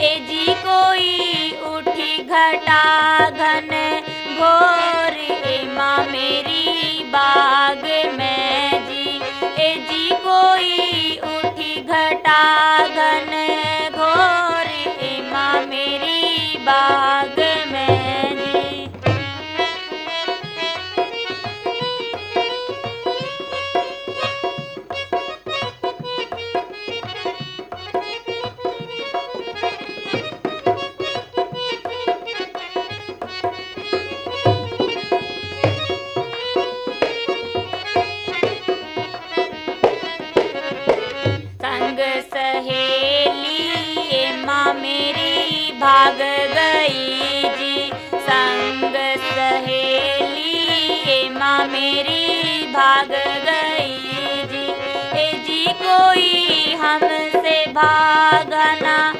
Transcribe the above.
ए जी कोई उठी घटा घन घोर, ए माँ मेरी बाग में जी। ए जी कोई उठी घटा घन घोर, ए माँ मेरी बाग में जी। संग सहेली ये माँ मेरी भाग गई जी। संग सहेली ये माँ मेरी भाग गई जी। ए जी कोई हमसे भागना